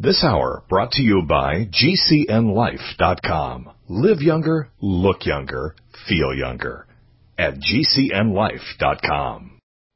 This hour brought to you by GCNLife.com. Live younger, look younger, feel younger at GCNLife.com.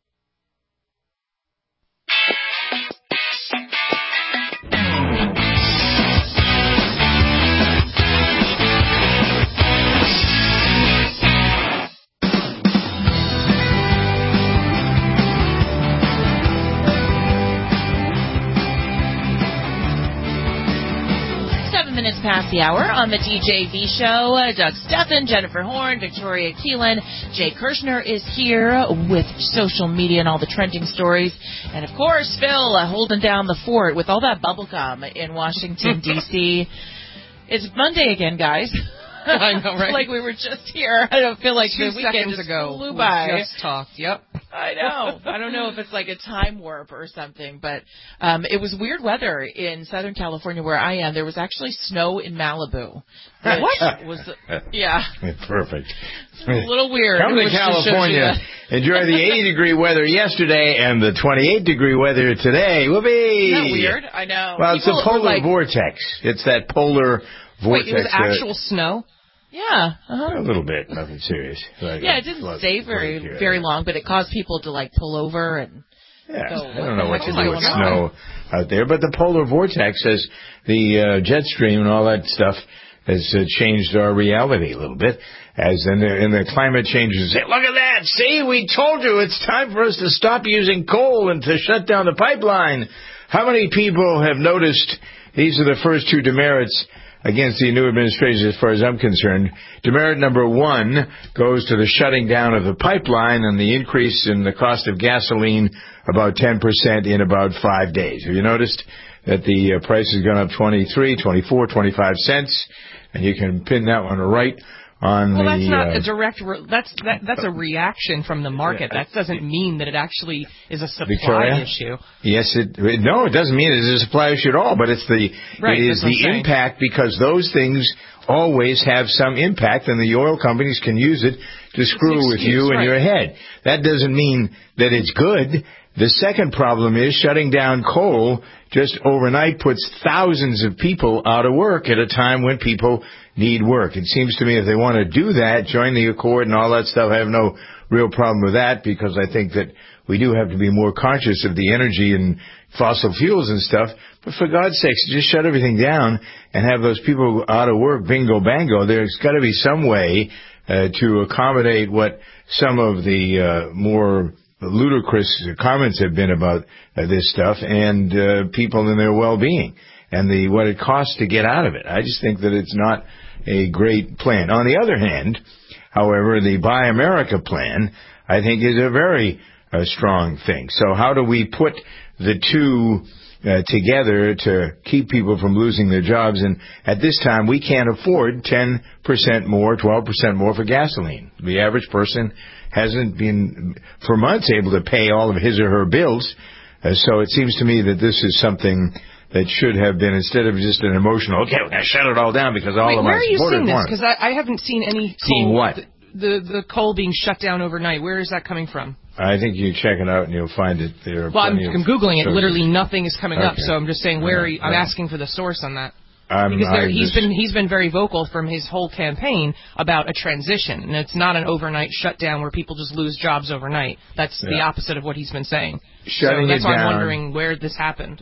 Minutes past the hour on the DJV show. Doug Stephan, Jennifer Horn, Victoria Keelan, Jay Kirshner is here with social media and all the trending stories. And, of course, Phil holding down the fort with all that bubblegum in Washington, D.C. It's Monday again, guys. I know, right? Like we were just here. I don't feel like 2 the weekend seconds just ago flew by. We just talked. Yep. I know. I don't know if it's like a time warp or something, but it was weird weather in Southern California where I am. There was actually snow in Malibu. What? Yeah. Perfect. It's a little weird. Come to California. Enjoy the 80-degree weather yesterday and the 28-degree weather today. Whoopee! Isn't that weird? I know. Well, it's a polar vortex. It's that polar vortex. Wait, it was actual snow? Yeah. A little bit. Nothing serious. It didn't stay very long, but it caused people to, like, pull over and go, I don't know what to do with snow out there. But the polar vortex, as the jet stream and all that stuff, has changed our reality a little bit. As in the climate changes, say, look at that! See, we told you it's time for us to stop using coal and to shut down the pipeline. How many people have noticed these are the first two demerits against the new administration as far as I'm concerned? Demerit number one goes to the shutting down of the pipeline and the increase in the cost of gasoline about 10% in about 5 days. Have you noticed that the price has gone up 23, 24, 25 cents? And you can pin that one right on well, that's not a direct. That's a reaction from the market. That doesn't mean that it actually is a supply issue. Yes, it doesn't mean it is a supply issue at all. But it's it is the impact, because those things always have some impact, and the oil companies can use it to screw with you and your head. That doesn't mean that it's good. The second problem is shutting down coal just overnight puts thousands of people out of work at a time when people need work. It seems to me if they want to do that, join the Accord and all that stuff, I have no real problem with that, because I think that we do have to be more conscious of the energy and fossil fuels and stuff. But for God's sakes, just shut everything down and have those people out of work, bingo bango. There's got to be some way to accommodate what some of the more ludicrous comments have been about this stuff and people and their well-being and what it costs to get out of it. I just think that it's not a great plan. On the other hand, however, the Buy America plan, I think, is a very strong thing. So how do we put the two together to keep people from losing their jobs? And at this time, we can't afford 10% more, 12% more for gasoline. The average person hasn't been, for months, able to pay all of his or her bills. So it seems to me that this is something that should have been, instead of just an emotional, okay, we're going to shut it all down because all of my supporters want it. Where are you seeing this? Because I haven't seen any coal. Seeing what? The coal being shut down overnight. Where is that coming from? I think you check it out and you'll find it there. Well, I'm Googling it. Literally nothing is coming up. So I'm just saying, where are you? I'm Yeah. asking for the source on that. Because he's been very vocal from his whole campaign about a transition, and it's not an overnight shutdown where people just lose jobs overnight. That's the opposite of what he's been saying. That's why I'm wondering where this happened.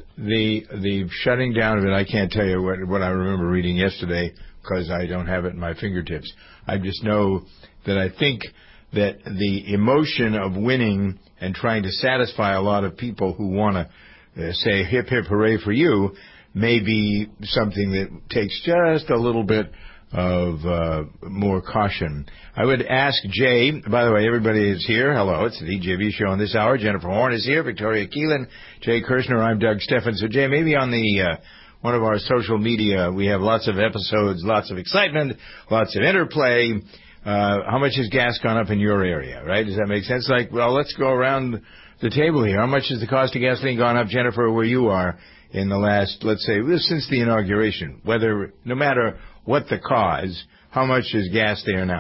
The shutting down of it, I can't tell you what I remember reading yesterday because I don't have it in my fingertips. I just know that I think that the emotion of winning and trying to satisfy a lot of people who want to say hip hip hooray for you may be something that takes just a little bit of more caution. I would ask Jay, by the way, everybody is here. Hello, it's the DJV show on this hour. Jennifer Horn is here, Victoria Keelan, Jay Kirshner, I'm Doug Stephan. So Jay, maybe on the one of our social media, we have lots of episodes, lots of excitement, lots of interplay. How much has gas gone up in your area, right? Does that make sense? Like, well, let's go around the table here. How much has the cost of gasoline gone up, Jennifer, where you are in the last, let's say, since the inauguration? No matter what the cause, how much is gas there now?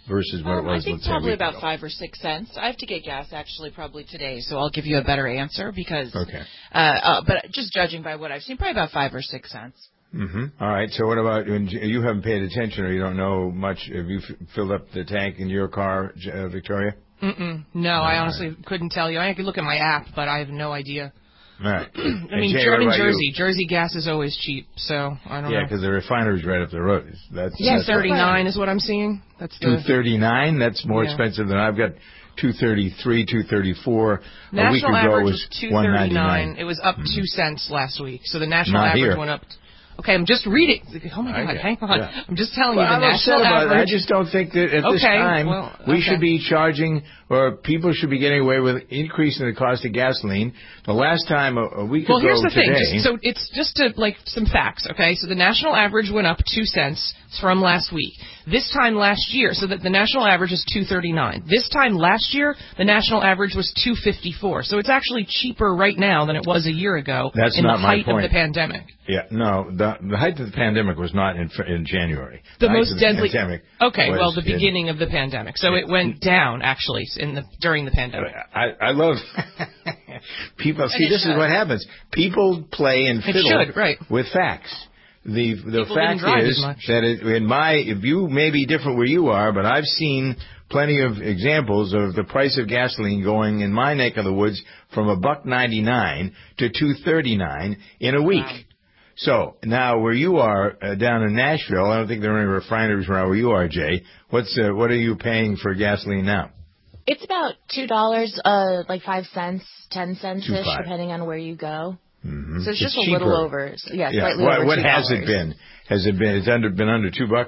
versus what it was? I think probably about 5 or 6 cents. I have to get gas actually probably today, so I'll give you a better answer because. Okay. But just judging by what I've seen, probably about 5 or 6 cents. Mm-hmm. All right. So what about you haven't paid attention or you don't know much? Have you filled up the tank in your car, Victoria? No, I honestly couldn't tell you. I could look at my app, but I have no idea. All right. I mean, I'm in Jersey. Jersey gas is always cheap, so I don't know. Yeah, because the refinery's right up the road. That's $2.39 is what I'm seeing. That's $2.39. That's more expensive than I've got. $2.33, $2.34. National average was $1.99. It was up 2 cents last week, so the national average went up. Okay, I'm just reading. Oh, my God, hang on. Yeah. I'm just telling you the national average. I just don't think that at this time we should be charging, or people should be getting away with increasing the cost of gasoline. The last time, a week ago here's the today. thing. So it's just some facts, okay? So the national average went up 2 cents from last week. This time last year, so that the national average is $2.39. This time last year, the national average was $2.54. So it's actually cheaper right now than it was a year ago. That's in not the my height point. of the pandemic. Yeah, no, the height of the pandemic was not in January. The most deadly. Okay, well, the beginning of the pandemic. So it went down actually during the pandemic. I love people. See, this is what happens. People play and fiddle with facts. The fact is that if you may be different where you are, but I've seen plenty of examples of the price of gasoline going in my neck of the woods from $1.99 to $2.39 in a week. Wow. So now where you are down in Nashville, I don't think there are any refineries around where you are, Jay. What are you paying for gasoline now? It's about $2, like 5 cents, 10 cents-ish, depending on where you go. Mm-hmm. So it's just cheaper. A little over, slightly over $2. What has it been? Has it been? It's been under $2?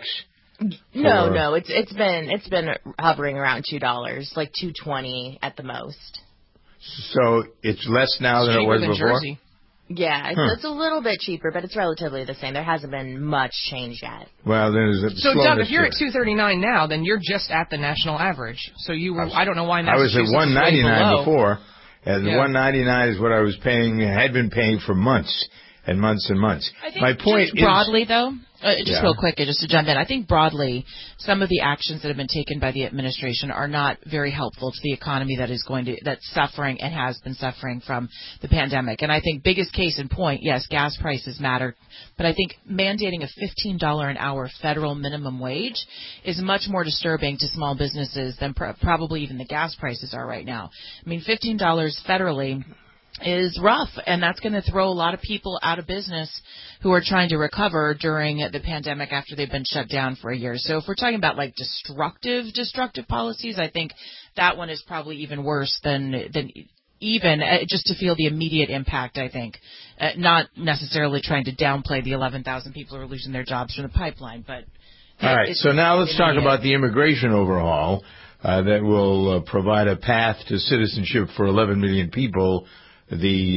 No. It's been hovering around $2, like $2.20 at the most. So it's less now than it was before. Jersey. Yeah, it's a little bit cheaper, but it's relatively the same. There hasn't been much change yet. Well, there's so Doug, if you're at $2.39 now, then you're just at the national average. So you were. I don't know why Massachusetts I was at $1.99 before. And the $1.99 is what I was paying, had been paying for months and months and months. I think my point just broadly, though, real quick, just to jump in, I think broadly, some of the actions that have been taken by the administration are not very helpful to the economy that's suffering and has been suffering from the pandemic. And I think biggest case in point, yes, gas prices matter, but I think mandating a $15 an hour federal minimum wage is much more disturbing to small businesses than probably even the gas prices are right now. I mean, $15 federally is rough, and that's going to throw a lot of people out of business who are trying to recover during the pandemic after they've been shut down for a year. So if we're talking about like destructive policies, I think that one is probably even worse than even just to feel the immediate impact, I think. Not necessarily trying to downplay the 11,000 people who are losing their jobs from the pipeline, but... All right, so now let's talk about the immigration overhaul that will provide a path to citizenship for 11 million people. 8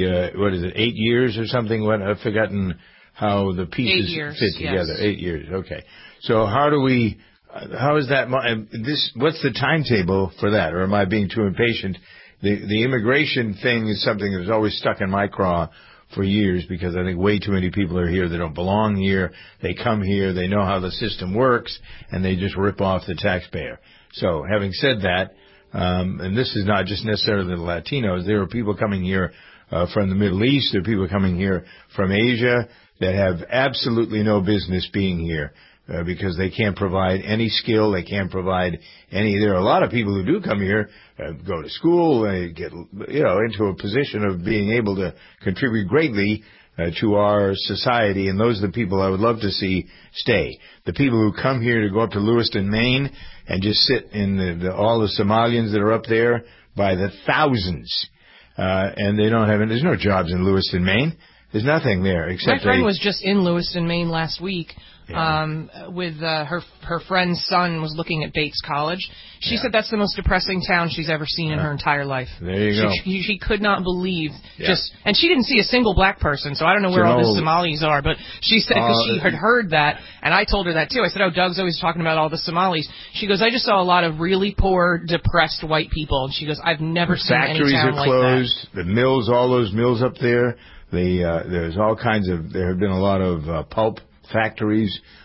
years or something? I've forgotten how the pieces fit together. 8 years, okay. So how is that, what's the timetable for that? Or am I being too impatient? The immigration thing is something that's always stuck in my craw for years because I think way too many people are here. They don't belong here. They come here. They know how the system works, and they just rip off the taxpayer. So having said that, and this is not just necessarily the Latinos. There are people coming here from the Middle East. There are people coming here from Asia that have absolutely no business being here because they can't provide any skill. They can't provide any. There are a lot of people who do come here, go to school, get into a position of being able to contribute greatly to our society, and those are the people I would love to see stay. The people who come here to go up to Lewiston, Maine, and just sit in all the Somalians that are up there by the thousands, and they don't have any. There's no jobs in Lewiston, Maine. There's nothing there except. My friend was just in Lewiston, Maine last week. With her friend's son was looking at Bates College. She said that's the most depressing town she's ever seen in her entire life. There you go. She could not believe and she didn't see a single black person, so I don't know where all the Somalis are, but she said, because she had heard that, and I told her that too. I said, Doug's always talking about all the Somalis. She goes, I just saw a lot of really poor, depressed white people. And she goes, I've never seen any town like that. Factories are closed. The mills, all those mills up there, there's all kinds of, there have been a lot of pulp factories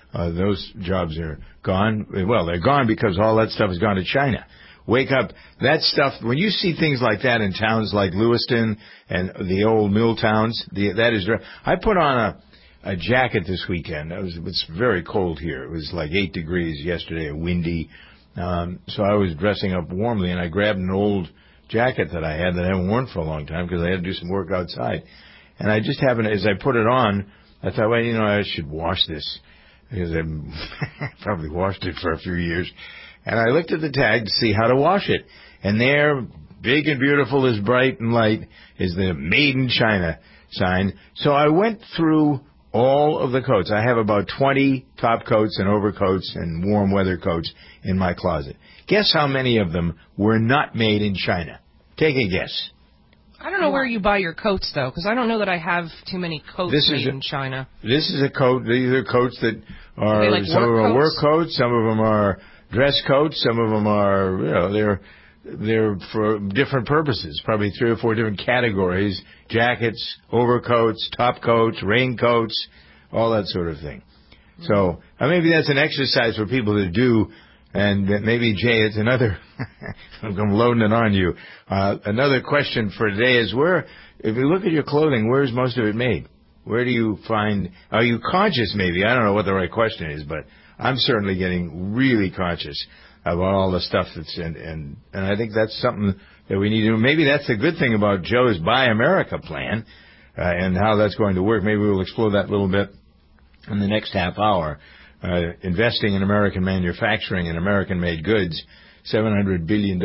Those jobs are gone. Well, they're gone because all that stuff has gone to China. Wake up. That stuff, when you see things like that in towns like Lewiston and the old mill towns, that is... I put on a jacket this weekend. It's very cold here. It was like 8 degrees yesterday, windy. So I was dressing up warmly, and I grabbed an old jacket that I had that I haven't worn for a long time because I had to do some work outside. And I just happened, as I put it on, I thought, well, I should wash this because I probably washed it for a few years. And I looked at the tag to see how to wash it. And there, big and beautiful, as bright and light, is the Made in China sign. So I went through all of the coats. I have about 20 top coats and overcoats and warm weather coats in my closet. Guess how many of them were not made in China? Take a guess. I don't know where you buy your coats, though, because I don't know that I have too many coats made in China. This is a coat. These are coats that are, like some of them are work coats, some of them are dress coats, some of them are, they're for different purposes, probably 3 or 4 different categories: jackets, overcoats, top coats, raincoats, all that sort of thing. Mm-hmm. So maybe that's an exercise for people to do. And maybe, Jay, it's another, I'm loading it on you. Another question for today is if you look at your clothing, where's most of it made? Where do you find, are you conscious maybe? I don't know what the right question is, but I'm certainly getting really conscious about all the stuff that's and I think that's something that we need to do. Maybe that's the good thing about Joe's Buy America plan, and how that's going to work. Maybe we'll explore that a little bit in the next half hour. Investing in American manufacturing and American-made goods, $700 billion.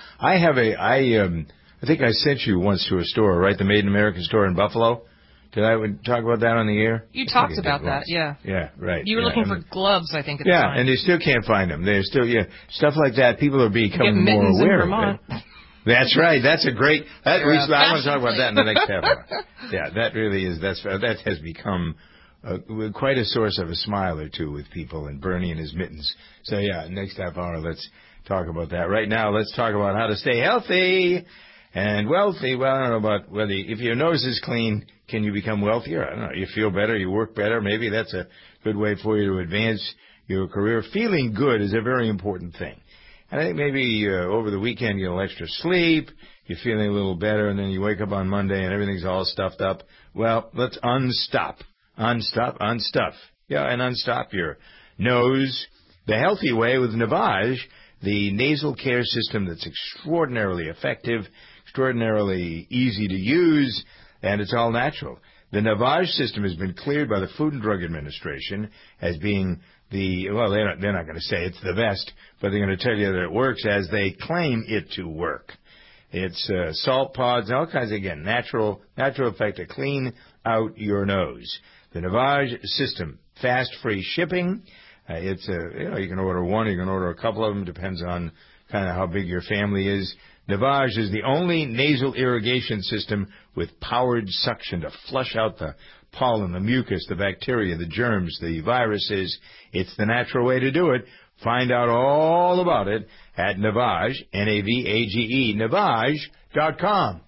I think I sent you once to a store, right? The Made in America store in Buffalo. Did I talk about that on the air? You talked about that, yeah. Yeah, right. You were looking for gloves, I think, at the time. Yeah, and they still can't find them. They're still, stuff like that. People are becoming more aware of it. That's right. That's a great. I want to talk about that in the next half hour. Yeah, that really is. That has become quite a source of a smile or two with people, and Bernie and his mittens. So, next half hour, let's talk about that. Right now, let's talk about how to stay healthy and wealthy. Well, I don't know about whether, if your nose is clean, can you become wealthier? I don't know. You feel better, you work better. Maybe that's a good way for you to advance your career. Feeling good is a very important thing. And I think maybe over the weekend you get a little extra sleep, you're feeling a little better, and then you wake up on Monday and everything's all stuffed up. Well, let's unstuff. Yeah, and unstop your nose the healthy way with Navage, the nasal care system that's extraordinarily effective, extraordinarily easy to use, and it's all natural. The Navage system has been cleared by the Food and Drug Administration as being they're not going to say it's the best, but they're going to tell you that it works as they claim it to work. It's salt pods, all kinds of, again, natural effect to clean out your nose. The Navage system, fast, free shipping. It's you can order one, you can order a couple of them, depends on kind of how big your family is. Navage is the only nasal irrigation system with powered suction to flush out the pollen, the mucus, the bacteria, the germs, the viruses. It's the natural way to do it. Find out all about it at Navage, Navage, Navage.com.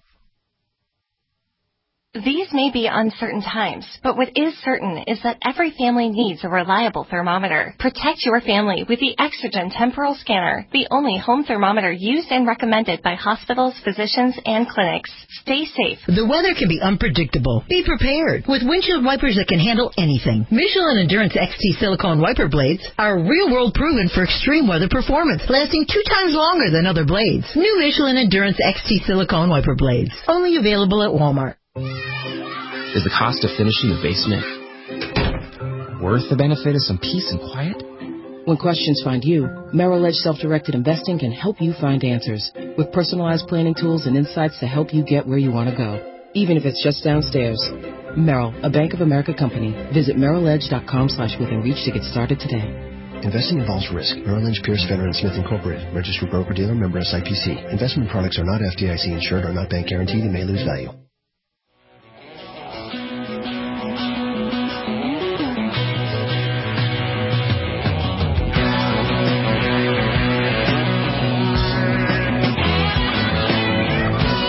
These may be uncertain times, but what is certain is that every family needs a reliable thermometer. Protect your family with the Exergen Temporal Scanner, the only home thermometer used and recommended by hospitals, physicians, and clinics. Stay safe. The weather can be unpredictable. Be prepared with windshield wipers that can handle anything. Michelin Endurance XT silicone wiper blades are real-world proven for extreme weather performance, lasting 2 times longer than other blades. New Michelin Endurance XT silicone wiper blades, only available at Walmart. Is the cost of finishing the basement worth the benefit of some peace and quiet? When questions find you, Merrill Edge Self-Directed Investing can help you find answers with personalized planning tools and insights to help you get where you want to go, even if it's just downstairs. Merrill, a Bank of America company. Visit merrilledge.com/withinreach to get started today. Investing involves risk. Merrill Lynch, Pierce, Fenner & Smith Incorporated. Registered broker-dealer, member SIPC. Investment products are not FDIC insured or not bank guaranteed and may lose value.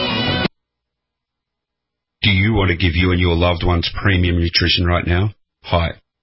Do you want to give you and your loved ones premium nutrition right now? Hi,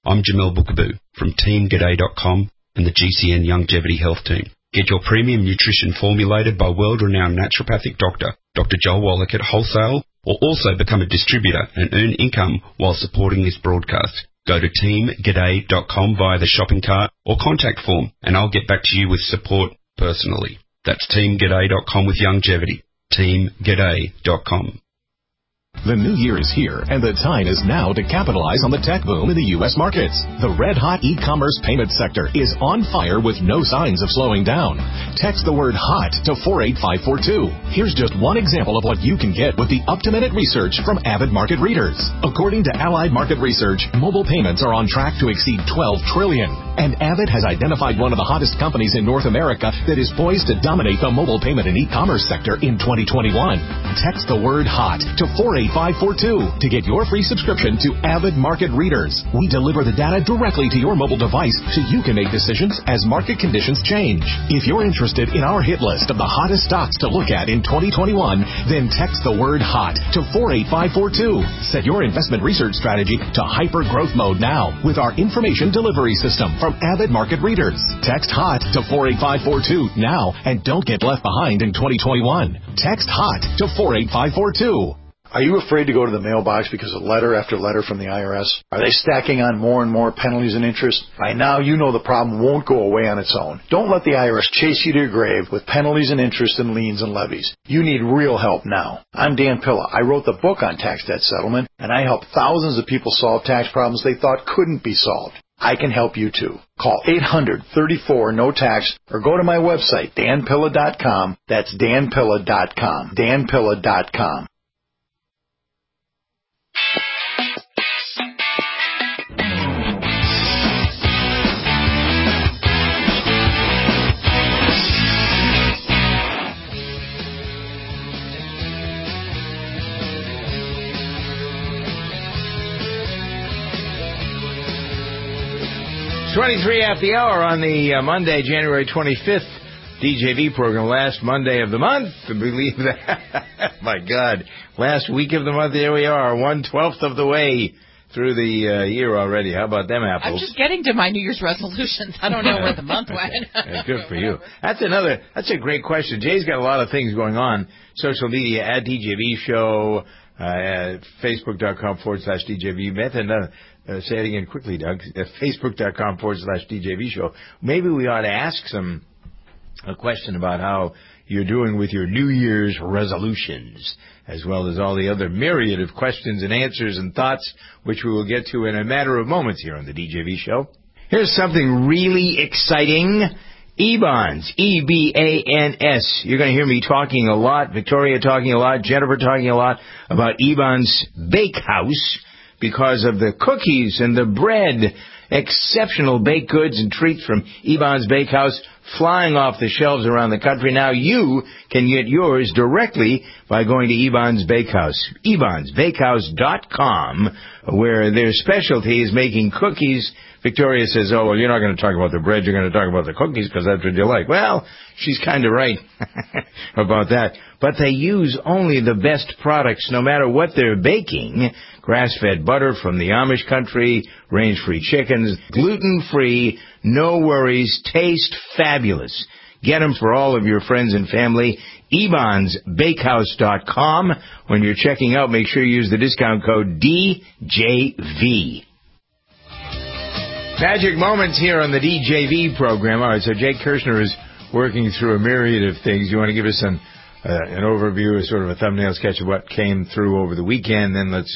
I'm Jamel Bookaboo from TeamGaday.com and the GCN Longevity Health Team. Get your premium nutrition formulated by world-renowned naturopathic doctor, Dr. Joel Wallach at wholesale, or also become a distributor and earn income while supporting this broadcast. Go to TeamGaday.com via the shopping cart or contact form, and I'll get back to you with support personally. That's TeamGaday.com with longevity. TeamGaday.com. The new year is here, and the time is now to capitalize on the tech boom in the U.S. markets. The red-hot e-commerce payment sector is on fire with no signs of slowing down. Text the word HOT to 48542. Here's just one example of what you can get with the up-to-minute research from Avid Market Readers. According to Allied Market Research, mobile payments are on track to exceed $12 trillion. And Avid has identified one of the hottest companies in North America that is poised to dominate the mobile payment and e-commerce sector in 2021. Text the word HOT to 48542 to get your free subscription to Avid Market Readers. We deliver the data directly to your mobile device so you can make decisions as market conditions change. If you're interested in our hit list of the hottest stocks to look at in 2021, then text the word HOT to 48542. Set your investment research strategy to hyper growth mode now with our information delivery system from Avid Market Readers. Text HOT to 48542 now and don't get left behind in 2021. Text HOT to 48542. Are you afraid to go to the mailbox because of letter after letter from the IRS? Are they stacking on more and more penalties and interest? By now, you know the problem won't go away on its own. Don't let the IRS chase you to your grave with penalties and interest and liens and levies. You need real help now. I'm Dan Pilla. I wrote the book on tax debt settlement, and I help thousands of people solve tax problems they thought couldn't be solved. I can help you too. Call 800-34-NO-TAX or go to my website, danpilla.com. That's danpilla.com. danpilla.com. .23 after the hour on the Monday, January 25th DJV program. Last Monday of the month. Believe that. My God. Last week of the month. There we are. 1/12 of the way through the year already. How about them apples? I'm just getting to my New Year's resolutions. I don't know where the month went. Good for you. That's a great question. Jay's got a lot of things going on. Social media at DJV Show, at Facebook.com/DJV Method. Say it again quickly, Doug. Facebook.com/DJV Show. Maybe we ought to ask a question about how you're doing with your New Year's resolutions, as well as all the other myriad of questions and answers and thoughts, which we will get to in a matter of moments here on the DJV Show. Here's something really exciting. eBonds, E-B-A-N-S. You're going to hear me talking a lot, Victoria talking a lot, Jennifer talking a lot about eBonds Bakehouse, because of the cookies and the bread, exceptional baked goods and treats from eBonds Bakehouse flying off the shelves around the country. Now you can get yours directly by going to eBonds Bakehouse, eBondsBakehouse.com, where their specialty is making cookies. Victoria says, oh, well, you're not going to talk about the bread, you're going to talk about the cookies because that's what you like. Well, she's kind of right about that. But they use only the best products no matter what they're baking. Grass-fed butter from the Amish country, range-free chickens, gluten-free, no worries, taste fabulous. Get them for all of your friends and family. eBondsBakehouse.com. When you're checking out, make sure you use the discount code DJV. Magic moments here on the DJV program. All right, so Jake Kirshner is working through a myriad of things. You want to give us an overview, a sort of a thumbnail sketch of what came through over the weekend? Then let's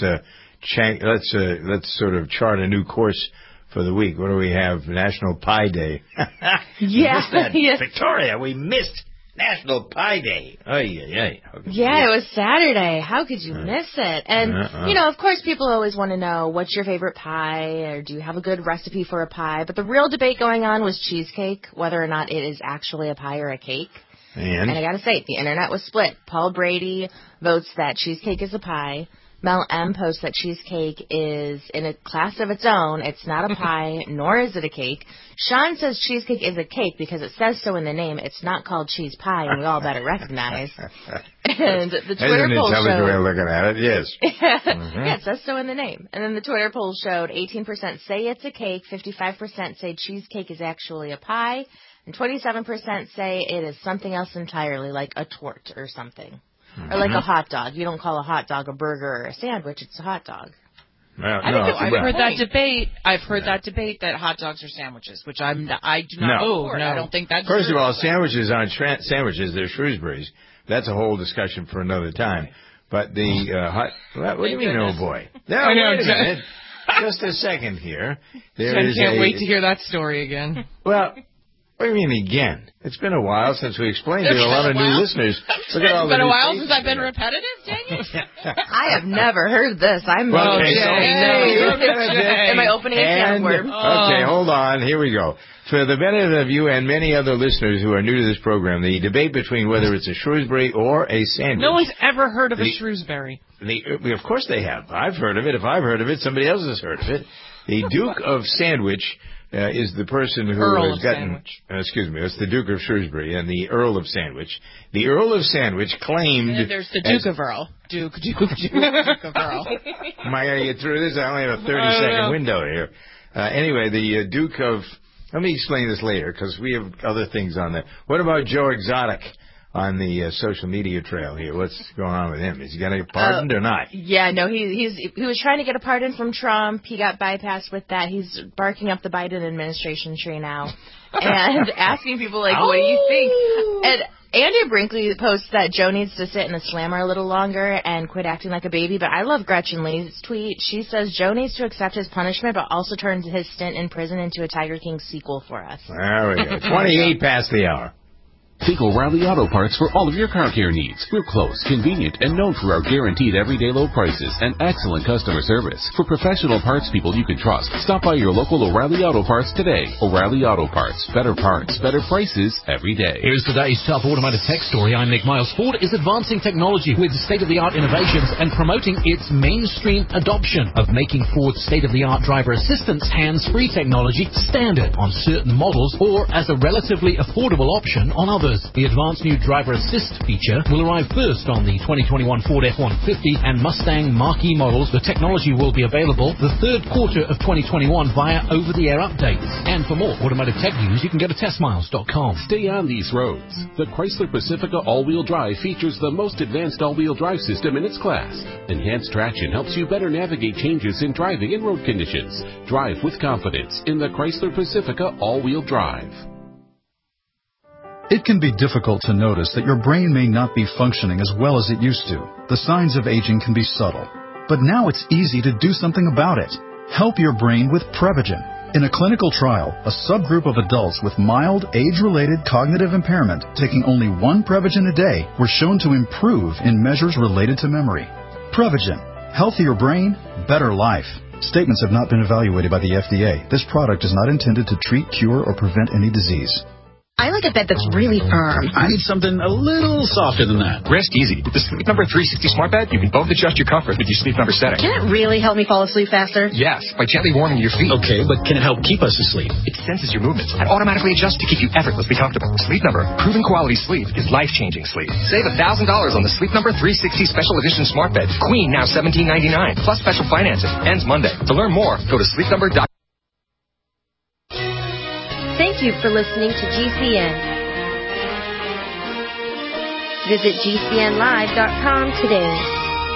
sort of chart a new course for the week. What do we have? National Pie Day. Yeah, yes. Victoria, we missed National Pie Day. Yeah, it was Saturday. How could you miss it? And, of course, people always want to know, what's your favorite pie, or do you have a good recipe for a pie? But the real debate going on was cheesecake, whether or not it is actually a pie or a cake. And I got to say, the internet was split. Paul Brady votes that cheesecake is a pie. Mel M posts that cheesecake is in a class of its own. It's not a pie, nor is it a cake. Sean says cheesecake is a cake because it says so in the name. It's not called cheese pie, and we all better recognize. And the Twitter poll showed... Isn't it way of looking at it? Yes. Yeah, it says so in the name. And then the Twitter poll showed 18% say it's a cake, 55% say cheesecake is actually a pie, and 27% say it is something else entirely, like a tort or something. Or like a hot dog. You don't call a hot dog a burger or a sandwich, it's a hot dog. I've heard that debate. I've heard that debate that hot dogs are sandwiches, which I do not support. I don't think that's First of all, sandwiches aren't sandwiches, they're Shrewsbury's. That's a whole discussion for another time. But the what do you mean, oh boy? No, wait a minute. Just a second here. I can't wait to hear that story again. Well, what do you mean again? It's been a while since we explained to a lot of new listeners. Look at all the new faces. It's been a while since I've been repetitive, dang it. I have never heard this. I'm Am I opening a can of worms? Okay, hold on. Here we go. For the benefit of you and many other listeners who are new to this program, the debate between whether it's a Shrewsbury or a sandwich. No one's ever heard of a Shrewsbury. Of course they have. I've heard of it. If I've heard of it, somebody else has heard of it. The Duke of Sandwich is the person who has gotten... excuse me, it's the Duke of Shrewsbury and the Earl of Sandwich. The Earl of Sandwich claimed... And there's the Duke of Earl. Duke of Earl. Am I going to get through this? I only have a 30-second window here. Anyway, the Duke of... Let me explain this later, because we have other things on there. What about Joe Exotic on the social media trail here? What's going on with him? Is he going to get pardoned or not? Yeah, no, he was trying to get a pardon from Trump. He got bypassed with that. He's barking up the Biden administration tree now and asking people, like, what do you think? And Andy Brinkley posts that Joe needs to sit in the slammer a little longer and quit acting like a baby, but I love Gretchen Lee's tweet. She says Joe needs to accept his punishment, but also turn his stint in prison into a Tiger King sequel for us. There we go. 28 past the hour. Think O'Reilly Auto Parts for all of your car care needs. We're close, convenient, and known for our guaranteed everyday low prices and excellent customer service. For professional parts people you can trust, stop by your local O'Reilly Auto Parts today. O'Reilly Auto Parts. Better parts, better prices every day. Here's today's top automotive tech story. I'm Nick Miles. Ford is advancing technology with state-of-the-art innovations and promoting its mainstream adoption of making Ford's state-of-the-art driver assistance hands-free technology standard on certain models or as a relatively affordable option on others. The advanced new driver assist feature will arrive first on the 2021 Ford F-150 and Mustang Mach-E models. The technology will be available the third quarter of 2021 via over-the-air updates. And for more automotive tech news, you can go to testmiles.com. Stay on these roads. The Chrysler Pacifica all-wheel drive features the most advanced all-wheel drive system in its class. Enhanced traction helps you better navigate changes in driving and road conditions. Drive with confidence in the Chrysler Pacifica all-wheel drive. It can be difficult to notice that your brain may not be functioning as well as it used to. The signs of aging can be subtle. But now it's easy to do something about it. Help your brain with Prevagen. In a clinical trial, a subgroup of adults with mild, age-related cognitive impairment taking only one Prevagen a day were shown to improve in measures related to memory. Prevagen. Healthier brain, better life. Statements have not been evaluated by the FDA. This product is not intended to treat, cure, or prevent any disease. I like a bed that's really firm. I need something a little softer than that. Rest easy. With the Sleep Number 360 smart bed, you can both adjust your comfort with your Sleep Number setting. Can it really help me fall asleep faster? Yes, by gently warming your feet. Okay, but can it help keep us asleep? It senses your movements and automatically adjusts to keep you effortlessly comfortable. Sleep Number, proven quality sleep is life-changing sleep. Save $1,000 on the Sleep Number 360 Special Edition smart bed. Queen now $1,799 plus special financing. Ends Monday. To learn more, go to sleepnumber.com. Thank you for listening to GCN. Visit GCNlive.com today.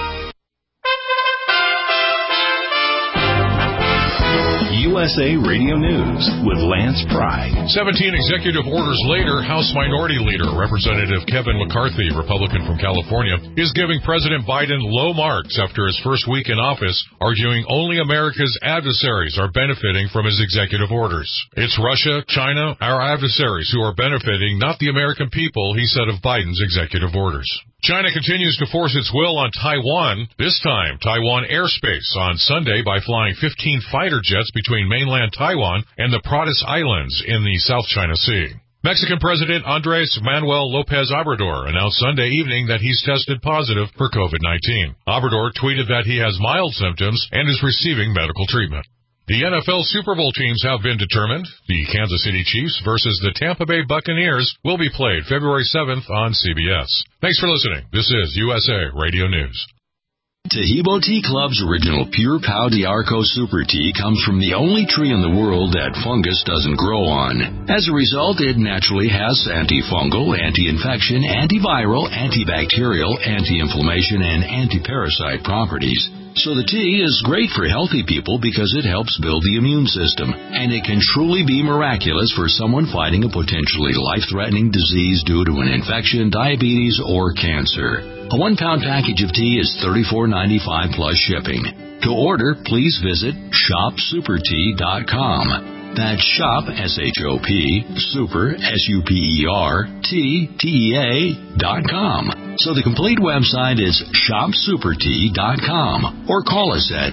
USA Radio News with Lance Pry. 17 executive orders later, House Minority Leader Representative Kevin McCarthy, Republican from California, is giving President Biden low marks after his first week in office, arguing only America's adversaries are benefiting from his executive orders. It's Russia, China, our adversaries who are benefiting, not the American people, he said of Biden's executive orders. China continues to force its will on Taiwan, this time Taiwan airspace on Sunday by flying 15 fighter jets between mainland Taiwan and the Protus Islands in the South China Sea. Mexican President Andrés Manuel López Obrador announced Sunday evening that he's tested positive for COVID-19. Obrador tweeted that he has mild symptoms and is receiving medical treatment. The NFL Super Bowl teams have been determined. The Kansas City Chiefs versus the Tampa Bay Buccaneers will be played February 7th on CBS. Thanks for listening. This is USA Radio News. Tahibo Tea Club's original Pure Pau d'Arco Super Tea comes from the only tree in the world that fungus doesn't grow on. As a result, it naturally has antifungal, anti-infection, antiviral, antibacterial, anti-inflammation, and anti-parasite properties. So the tea is great for healthy people because it helps build the immune system, and it can truly be miraculous for someone fighting a potentially life-threatening disease due to an infection, diabetes, or cancer. A 1-pound package of tea is $34.95 plus shipping. To order, please visit shopsupertea.com. That's shop, S-H-O-P, super, S-U-P-E-R, T-E-A.com. So the complete website is shopsupertea.com. Or call us at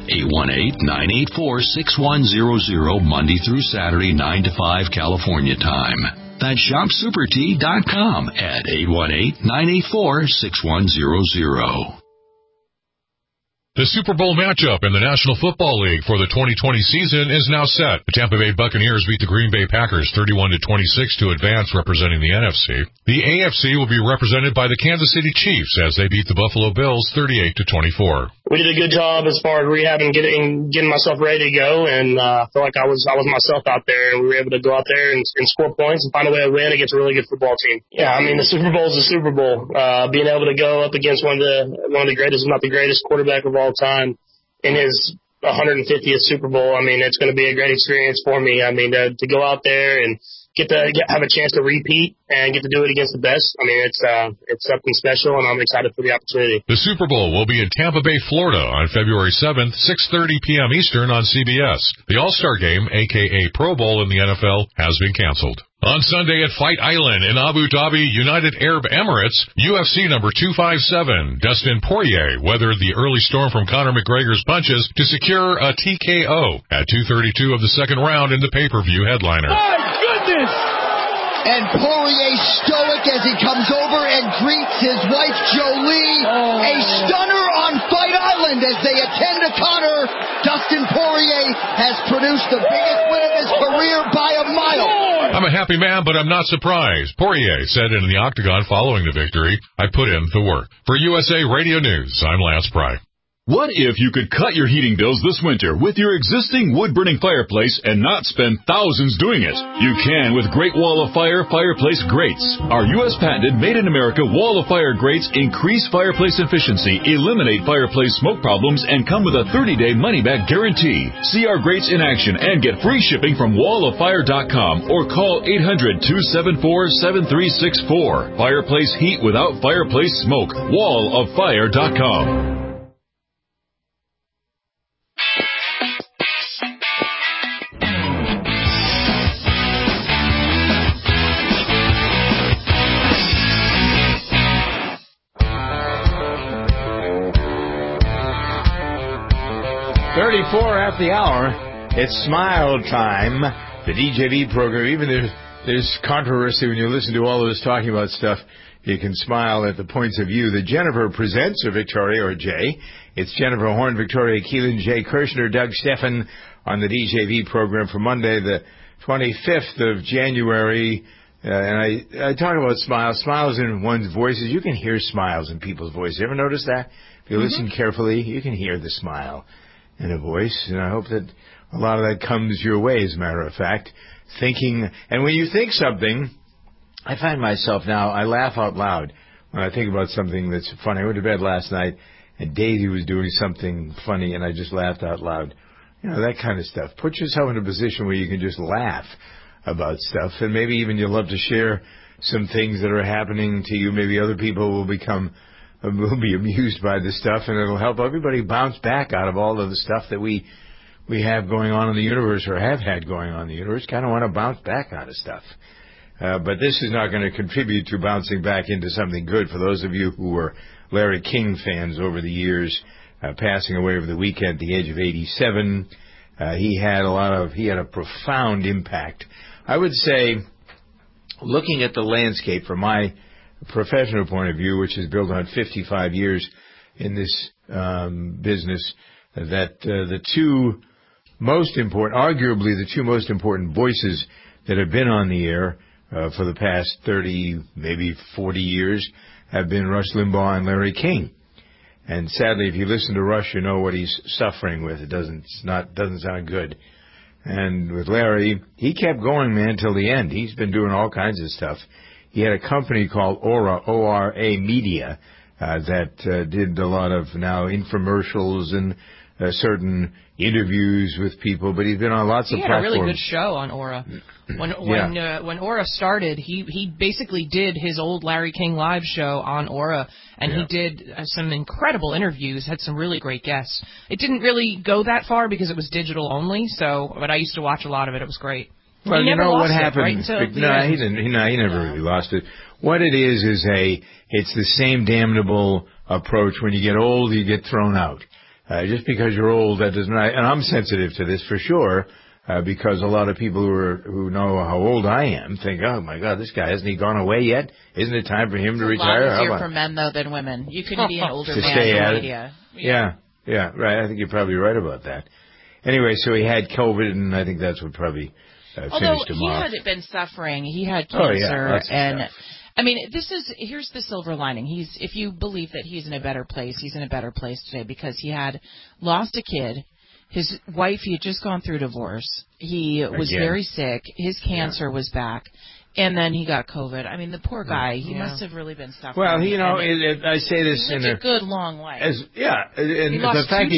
818-984-6100 Monday through Saturday, 9 to 5 California time. That's shopsupertea.com at 818-984-6100. The Super Bowl matchup in the National Football League for the 2020 season is now set. The Tampa Bay Buccaneers beat the Green Bay Packers 31-26 to advance, representing the NFC. The AFC will be represented by the Kansas City Chiefs as they beat the Buffalo Bills 38-24. We did a good job as far as rehabbing, getting myself ready to go, and I feel like I was myself out there, and we were able to go out there and score points and find a way to win against a really good football team. Yeah, I mean, the Super Bowl is the Super Bowl. Being able to go up against one of the greatest, if not the greatest quarterback of all time in his 150th Super Bowl, I mean, it's going to be a great experience for me. I mean, to go out there and have a chance to repeat and get to do it against the best. I mean, it's something special, and I'm excited for the opportunity. The Super Bowl will be in Tampa Bay, Florida on February 7th, 6:30 p.m. Eastern on CBS. The All-Star Game, a.k.a. Pro Bowl in the NFL, has been canceled. On Sunday at Fight Island in Abu Dhabi, United Arab Emirates, UFC number 257, Dustin Poirier weathered the early storm from Conor McGregor's punches to secure a TKO at 2:32 of the second round in the pay-per-view headliner. My goodness! And Poirier stoic as he comes over and greets his wife Jolie. A stunner on Fight Island as they attend to Conor. Dustin Poirier has produced the biggest win of his career by a mile. I'm a happy man, but I'm not surprised. Poirier said in the octagon following the victory, I put in the work. For USA Radio News, I'm Lance Pry. What if you could cut your heating bills this winter with your existing wood-burning fireplace and not spend thousands doing it? You can with Great Wall of Fire fireplace grates. Our U.S.-patented, made-in-America Wall of Fire grates increase fireplace efficiency, eliminate fireplace smoke problems, and come with a 30-day money-back guarantee. See our grates in action and get free shipping from walloffire.com or call 800-274-7364. Fireplace heat without fireplace smoke. walloffire.com. At the hour, it's Smile Time, the DJV program. Even there's controversy when you listen to all of us talking about stuff, you can smile at the points of view that Jennifer presents, or Victoria, or Jay. It's Jennifer Horn, Victoria Keelan, Jay Kirshner, Doug Steffen on the DJV program for Monday, the 25th of January. And I talk about smiles in one's voices. You can hear smiles in people's voices. You ever notice that? If you listen carefully, you can hear the smile in a voice, and I hope that a lot of that comes your way, as a matter of fact. Thinking, and when you think something, I find myself now, I laugh out loud when I think about something that's funny. I went to bed last night, and Daisy was doing something funny, and I just laughed out loud. You know, that kind of stuff. Put yourself in a position where you can just laugh about stuff, and maybe even you'll love to share some things that are happening to you. Maybe other people will be amused by this stuff, and it'll help everybody bounce back out of all of the stuff that we have going on in the universe, or have had going on in the universe. Kind of want to bounce back out of stuff. But this is not going to contribute to bouncing back into something good. For those of you who were Larry King fans over the years, passing away over the weekend at the age of 87, he had a profound impact. I would say looking at the landscape from my professional point of view, which is built on 55 years in this business, that the two most important, arguably the two most important voices that have been on the air for the past 30, maybe 40 years have been Rush Limbaugh and Larry King. And sadly, if you listen to Rush, you know what he's suffering with. It doesn't sound good. And with Larry, he kept going, man, till the end. He's been doing all kinds of stuff. He had a company called Ora, O-R-A Media, that did a lot of now infomercials and certain interviews with people, but he's been on lots of platforms. He had a really good show on Ora. When Ora started, he basically did his old Larry King live show on Ora, and he did some incredible interviews, had some really great guests. It didn't really go that far because it was digital only, but I used to watch a lot of it. It was great. Well, you know what happened? Right he didn't. He never really lost it. What it is it's the same damnable approach. When you get old, you get thrown out. Just because you're old, that does not. And I'm sensitive to this for sure, because a lot of people who know how old I am think, "Oh my God, this guy hasn't he gone away yet? Isn't it time for him to retire?" It's a lot easier for men though than women. You can be an older man stay at media. Yeah, right. I think you're probably right about that. Anyway, so he had COVID, and I think that's what probably finished him off. Although he had been suffering, he had cancer, and I mean, here's the silver lining. If you believe that he's in a better place, he's in a better place today because he had lost a kid. His wife, he had just gone through divorce. He was very sick. His cancer was back. And then he got COVID. I mean, the poor guy, he must have really been suffering. Well, I say this in a good long life. And the fact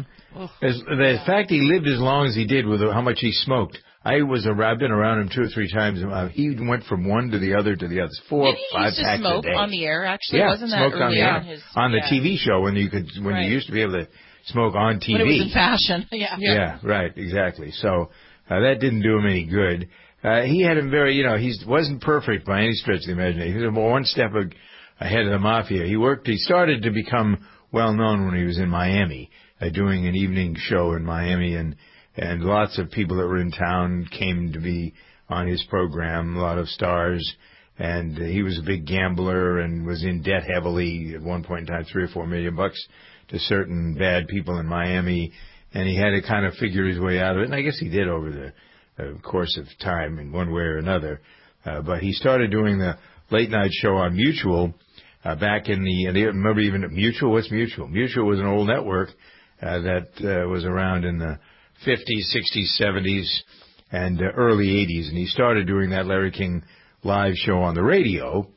he lived as long as he did with how much he smoked. I've been around him 2 or 3 times. He went from one to the other to the other. 4 or 5 packs a day. Did he used to smoke on the air? Actually, wasn't that early on the TV show when you used to be able to smoke on TV? When it was in fashion. Yeah, right, exactly. So that didn't do him any good. He had him he wasn't perfect by any stretch of the imagination. He was one step ahead of the mafia. He started to become well known when he was in Miami, doing an evening show in Miami, and lots of people that were in town came to be on his program, a lot of stars, and he was a big gambler and was in debt heavily at one point in time, $3 or $4 million to certain bad people in Miami, and he had to kind of figure his way out of it, and I guess he did over the course of time in one way or another. But he started doing the late night show on Mutual back in remember even Mutual? What's Mutual? Mutual was an old network that was around in the 50s, 60s, 70s, and early 80s. And he started doing that Larry King live show on the radio.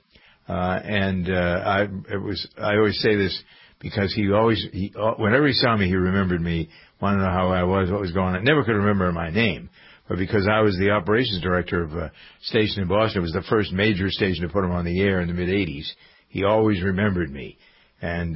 I always say this because whenever he saw me, he remembered me, wanted to know how I was, what was going on. Never could remember my name. But because I was the operations director of a station in Boston, it was the first major station to put him on the air in the mid-'80s. He always remembered me. And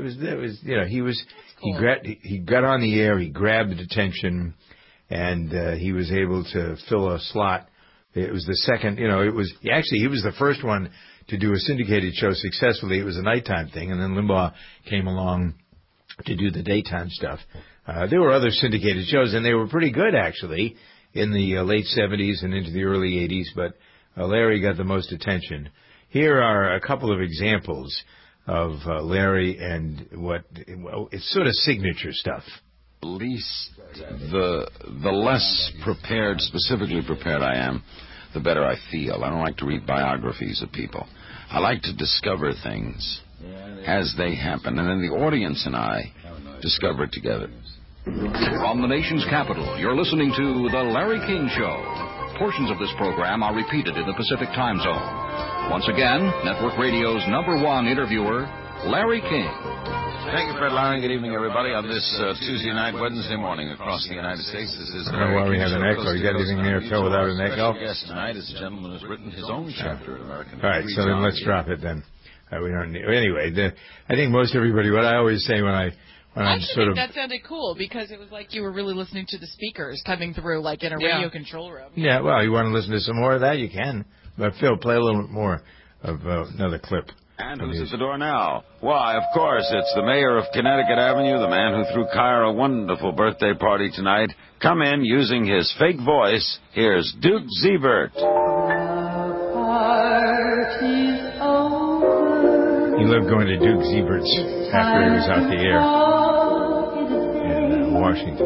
he got on the air, he grabbed attention, and he was able to fill a slot. It was the second, he was the first one to do a syndicated show successfully. It was a nighttime thing, and then Limbaugh came along to do the daytime stuff. There were other syndicated shows, and they were pretty good, actually, in the late 70s and into the early 80s, but Larry got the most attention. Here are a couple of examples of Larry and it's sort of signature stuff. At least the less specifically prepared I am, the better I feel. I don't like to read biographies of people. I like to discover things as they happen, and then the audience and I discover it together. From the nation's capital, you're listening to The Larry King Show. Portions of this program are repeated in the Pacific Time Zone. Once again, Network Radio's #1 interviewer, Larry King. Thank you, Fred Loring. Good evening, everybody. On this Tuesday night, Wednesday morning across the United States, this is... I don't know why we have an echo. You got anything there, Phil, without an echo? Our guest tonight is a gentleman who's written his own chapter of American history. All right, so then let's drop it then. We don't need... Anyway, I think most everybody, what I always say when I think that sounded cool because it was like you were really listening to the speakers coming through like in a radio control room. Yeah, well, you want to listen to some more of that? You can. But Phil, play a little bit more of another clip. And who's at the door now? Why, of course, it's the mayor of Connecticut Avenue, the man who threw Kyra a wonderful birthday party tonight. Come in using his fake voice. Here's Duke Ziebert. He loved going to Duke Zebert's after he was out the air in Washington.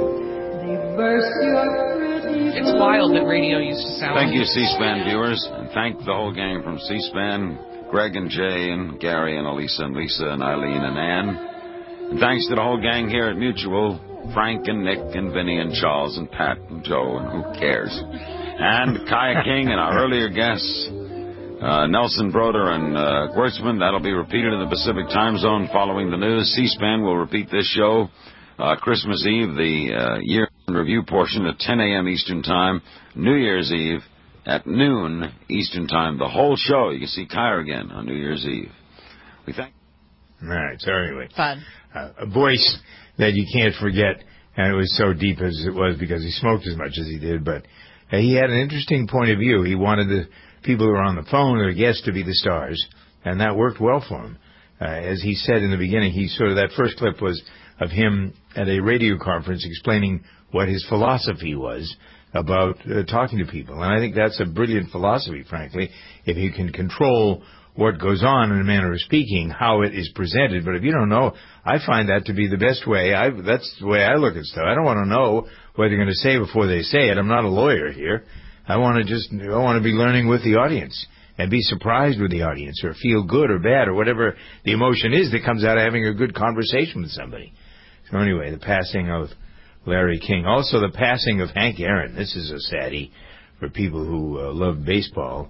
It's wild that radio used to sound. Thank you, C-SPAN viewers, and thank the whole gang from C-SPAN, Greg and Jay and Gary and Elisa and Lisa and Eileen and Ann. And thanks to the whole gang here at Mutual, Frank and Nick and Vinny and Charles and Pat and Joe and who cares. And Kaya King and our earlier guests, Nelson Broder and Wertzman. That'll be repeated in the Pacific time zone following the news. C-SPAN will repeat this show Christmas Eve, the year in review portion at 10 a.m. Eastern Time, New Year's Eve at noon Eastern Time. The whole show, you can see Kaya again on New Year's Eve. We thank. All right, so anyway. Fun. A voice that you can't forget, and it was so deep as it was because he smoked as much as he did, but he had an interesting point of view. He wanted the people who were on the phone or the guests to be the stars, and that worked well for him. As he said in the beginning, that first clip was of him at a radio conference explaining what his philosophy was about talking to people. And I think that's a brilliant philosophy, frankly, if you can control what goes on in a manner of speaking, how it is presented. But if you don't know, I find that to be the best way. That's the way I look at stuff. I don't want to know what they're going to say before they say it. I'm not a lawyer here. I want to be learning with the audience and be surprised with the audience or feel good or bad or whatever the emotion is that comes out of having a good conversation with somebody. So anyway, the passing of Larry King. Also the passing of Hank Aaron. This is a saddie for people who love baseball.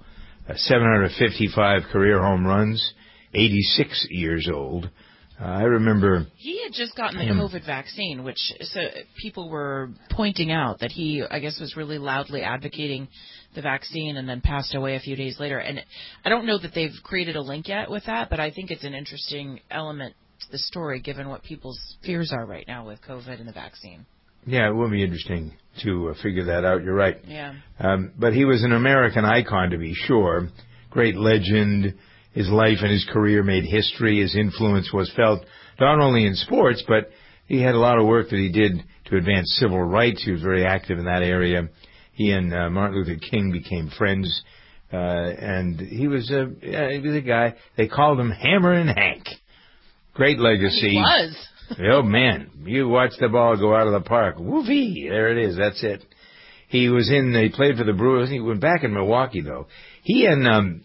755 career home runs, 86 years old. I remember he had just gotten the COVID vaccine, which people were pointing out that he, I guess, was really loudly advocating the vaccine and then passed away a few days later. And I don't know that they've created a link yet with that, but I think it's an interesting element to the story given what people's fears are right now with COVID and the vaccine. Yeah, it will be interesting to figure that out. You're right. Yeah. But he was an American icon, to be sure. Great legend. His life and his career made history. His influence was felt not only in sports, but he had a lot of work that he did to advance civil rights. He was very active in that area. He and Martin Luther King became friends. And he was a guy. They called him Hammer and Hank. Wgreat legacy. He was. Oh, man, you watch the ball go out of the park. Woofie, there it is, that's it. He played for the Brewers. He went back in Milwaukee, though. He and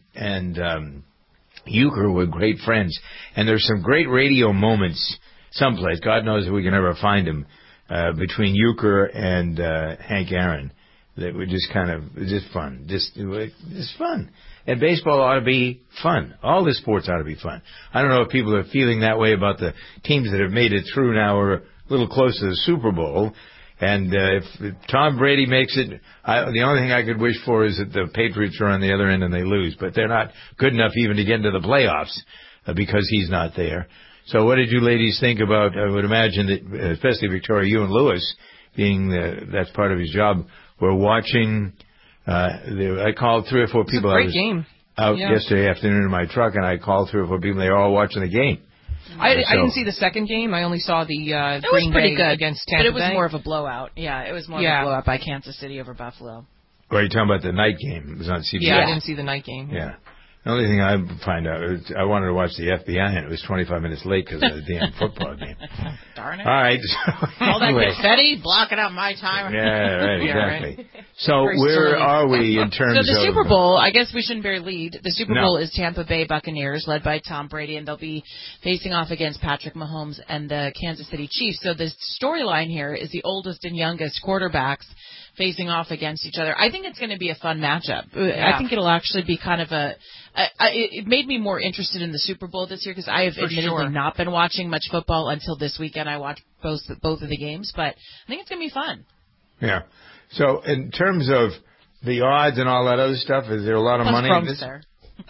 Euchre were great friends. And there's some great radio moments someplace, God knows if we can ever find them, between Euchre and Hank Aaron. That were just fun. Just fun. And baseball ought to be fun. All the sports ought to be fun. I don't know if people are feeling that way about the teams that have made it through now or a little close to the Super Bowl. And if Tom Brady makes it, the only thing I could wish for is that the Patriots are on the other end and they lose. But they're not good enough even to get into the playoffs because he's not there. So what did you ladies think about, I would imagine that, especially Victoria, you and Lewis, being that's part of his job, were watching. I called 3 or 4 people. It was a great game. Out yesterday afternoon in my truck, and I called 3 or 4 people. They were all watching the game. I didn't see the second game. I only saw the Green Bay against Tampa Bay. But it was more of a blowout. Yeah, it was more of a blowout by Kansas City over Buffalo. Or are you talking about the night game? It was on CBS. Yeah, I didn't see the night game. Yeah. The only thing I find out is I wanted to watch the FBI, and it was 25 minutes late because of the damn football game. Darn it. All right. All that confetti, blocking out my time. Yeah, right, exactly. Right. So where are we in terms of... So the Super Bowl, I guess we shouldn't bear lead. The Super Bowl is Tampa Bay Buccaneers, led by Tom Brady, and they'll be facing off against Patrick Mahomes and the Kansas City Chiefs. So the storyline here is the oldest and youngest quarterbacks facing off against each other. I think it's going to be a fun matchup. Yeah. I think it'll actually be kind of it made me more interested in the Super Bowl this year because I have admittedly not been watching much football until this weekend. I watched both of the games, but I think it's going to be fun. Yeah. So in terms of the odds and all that other stuff, is there a lot of money in this? There.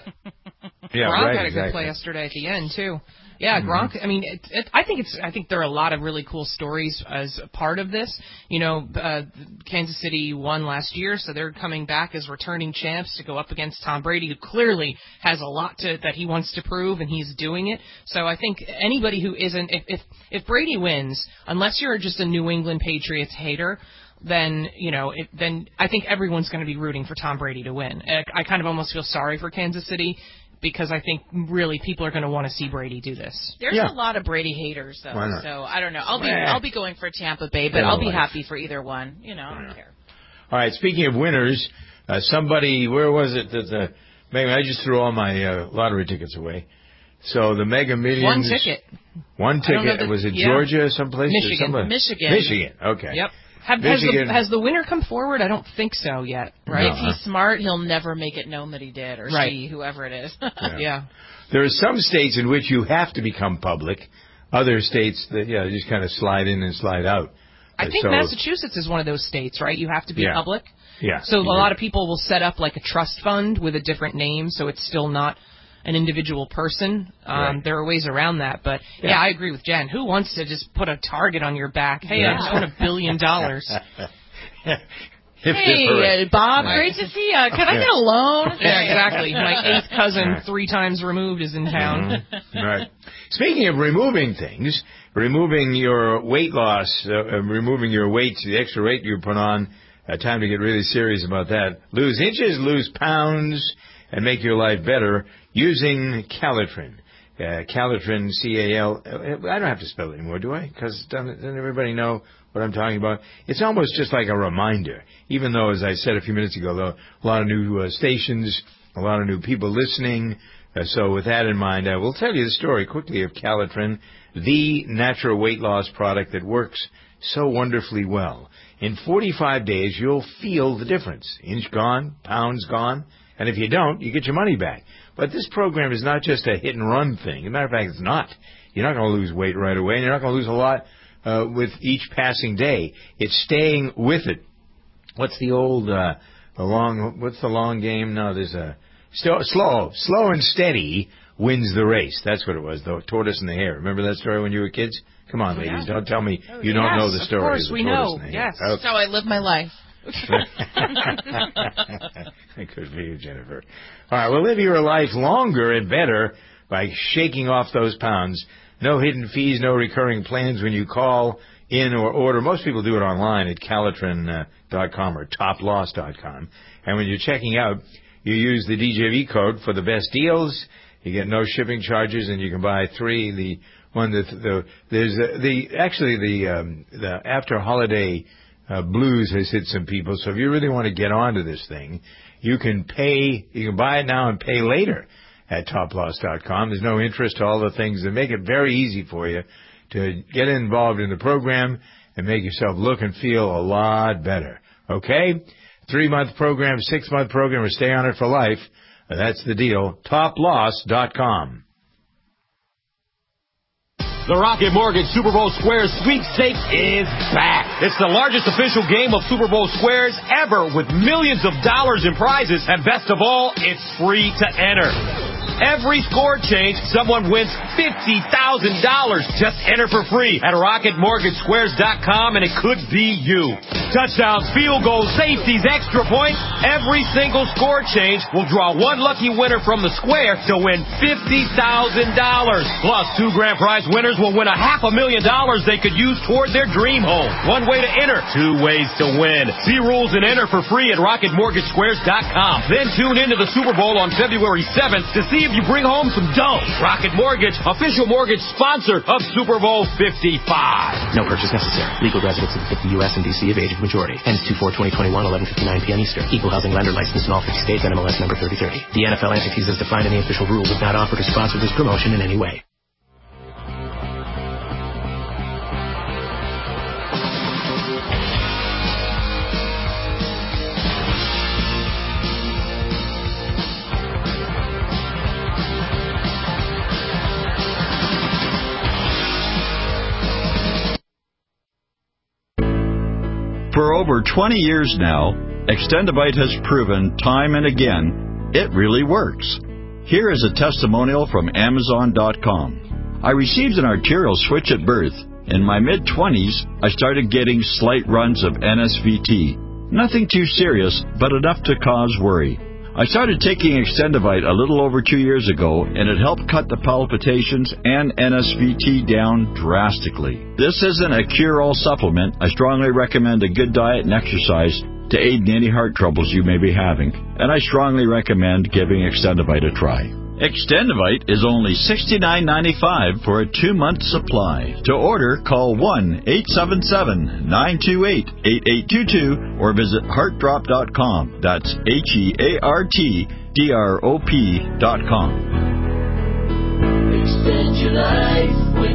Yeah, Gronk had a good play yesterday at the end too. Yeah, Gronk. I mean, I think there are a lot of really cool stories as a part of this. You know, Kansas City won last year, so they're coming back as returning champs to go up against Tom Brady, who clearly has a lot that he wants to prove, and he's doing it. So I think anybody who isn't, if Brady wins, unless you're just a New England Patriots hater, then I think everyone's going to be rooting for Tom Brady to win. I kind of almost feel sorry for Kansas City because I think really people are going to want to see Brady do this. There's a lot of Brady haters, though, so I don't know. I'll be going for Tampa Bay, but I'll be happy for either one. I don't care. All right, speaking of winners, somebody, where was it that I just threw all my lottery tickets away. So the Mega Millions. One ticket. Was it Georgia someplace? Michigan. Okay. Yep. Has the winner come forward? I don't think so yet. Right? If he's smart, he'll never make it known that he did, or she, whoever it is. Yeah. There are some states in which you have to become public. Other states that just kind of slide in and slide out. I think Massachusetts is one of those states, right? You have to be public. Yeah. So a lot of people will set up like a trust fund with a different name, so it's still not an individual person. There are ways around that, but I agree with Jen. Who wants to just put a target on your back? Hey, I just won $1 billion. Hey, Bob, great to see you. Can I get a loan? Yeah, exactly. My 8th cousin, 3 times removed, is in town. Right. Speaking of removing things, removing your weight loss, removing your weight, the extra weight you put on, time to get really serious about that. Lose inches, lose pounds, and make your life better using Calitrin. Calitrin, C-A-L. I don't have to spell it anymore, do I? Because doesn't everybody know what I'm talking about? It's almost just like a reminder, even though, as I said a few minutes ago, though, a lot of new stations, a lot of new people listening. So with that in mind, I will tell you the story quickly of Calitrin, the natural weight loss product that works so wonderfully well. In 45 days, you'll feel the difference. Inch gone, pounds gone, and if you don't, you get your money back. But this program is not just a hit-and-run thing. As a matter of fact, it's not. You're not going to lose weight right away, and you're not going to lose a lot with each passing day. It's staying with it. What's the old, what's the long game? No, there's a, slow and steady wins the race. That's what it was, the tortoise and the hare. Remember that story when you were kids? Come on, ladies, don't tell me you don't know the story. Of course, we know. Yes, that's how I live my life. Good for you, Jennifer. All right, well, live your life longer and better by shaking off those pounds. No hidden fees, no recurring plans when you call in or order. Most people do it online at Calitrin.com or toploss.com. And when you're checking out, you use the DJV code for the best deals. You get no shipping charges, and you can buy 3. The after holiday blues has hit some people. So if you really want to get onto this thing, you can buy it now and pay later at toploss.com. There's no interest to all the things that make it very easy for you to get involved in the program and make yourself look and feel a lot better. Okay? 3-month program, 6-month program, or stay on it for life. That's the deal. Toploss.com. The Rocket Mortgage Super Bowl Squares Sweepstakes is back. It's the largest official game of Super Bowl Squares ever, with millions of dollars in prizes, and best of all, it's free to enter. Every score change, someone wins $50,000. Just enter for free at RocketMortgageSquares.com, and it could be you. Touchdowns, field goals, safeties, extra points. Every single score change will draw one lucky winner from the square to win $50,000. Plus, 2 grand prize winners will win $500,000 they could use toward their dream home. 1 way to enter, 2 ways to win. See rules and enter for free at RocketMortgageSquares.com. Then tune into the Super Bowl on February 7th to see if you bring home some dough. Rocket Mortgage, official mortgage sponsor of Super Bowl 55. No purchase necessary. Legal residents of the U.S. and D.C. of age of majority. Ends 2/4/2021, 11:59 p.m. Eastern. Equal housing lender licensed in all 50 states. NMLS number 3030. The NFL entities as defined in the official rules have not offered to sponsor this promotion in any way. For over 20 years now, Extendivite has proven time and again it really works. Here is a testimonial from Amazon.com. I received an arterial switch at birth. In my mid-20s, I started getting slight runs of NSVT. Nothing too serious, but enough to cause worry. I started taking Extendivite a little over 2 years ago, and it helped cut the palpitations and NSVT down drastically. This isn't a cure-all supplement. I strongly recommend a good diet and exercise to aid in any heart troubles you may be having, and I strongly recommend giving Extendivite a try. Extendivite is only $69.95 for a 2-month supply. To order, call 1-877-928-8822 or visit heartdrop.com. That's HEARTDROP.com. Extend your life with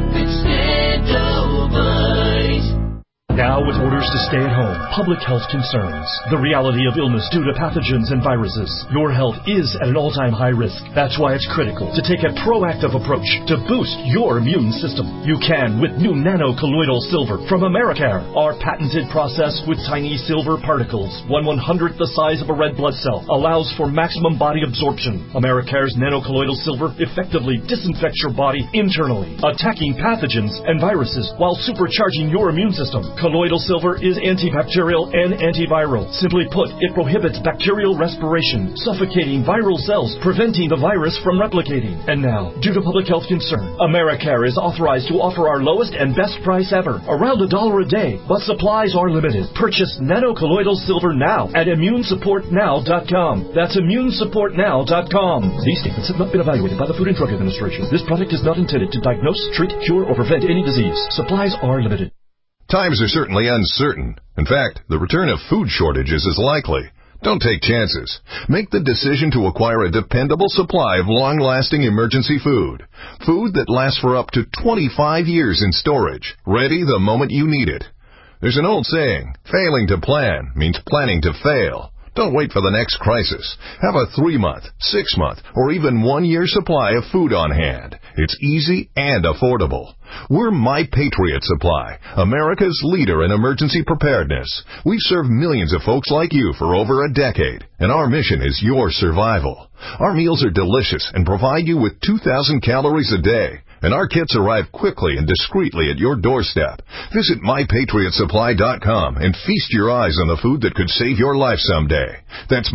Extendivite. Now with orders to stay at home, public health concerns, the reality of illness due to pathogens and viruses, your health is at an all-time high risk. That's why it's critical to take a proactive approach to boost your immune system. You can with new nano-colloidal silver from Americare. Our patented process with tiny silver particles, 1/100th the size of a red blood cell, allows for maximum body absorption. Americare's nano-colloidal silver effectively disinfects your body internally, attacking pathogens and viruses while supercharging your immune system. Colloidal silver is antibacterial and antiviral. Simply put, it prohibits bacterial respiration, suffocating viral cells, preventing the virus from replicating. And now, due to public health concern, Americare is authorized to offer our lowest and best price ever, around $1 a day, but supplies are limited. Purchase nano-colloidal silver now at immunesupportnow.com. That's immunesupportnow.com. These statements have not been evaluated by the Food and Drug Administration. This product is not intended to diagnose, treat, cure, or prevent any disease. Supplies are limited. Times are certainly uncertain. In fact, the return of food shortages is likely. Don't take chances. Make the decision to acquire a dependable supply of long-lasting emergency food. Food that lasts for up to 25 years in storage, ready the moment you need it. There's an old saying, failing to plan means planning to fail. Don't wait for the next crisis. Have a 3-month, 6-month, or even 1-year supply of food on hand. It's easy and affordable. We're My Patriot Supply, America's leader in emergency preparedness. We've served millions of folks like you for over a decade, and our mission is your survival. Our meals are delicious and provide you with 2,000 calories a day. And our kits arrive quickly and discreetly at your doorstep. Visit MyPatriotSupply.com and feast your eyes on the food that could save your life someday. That's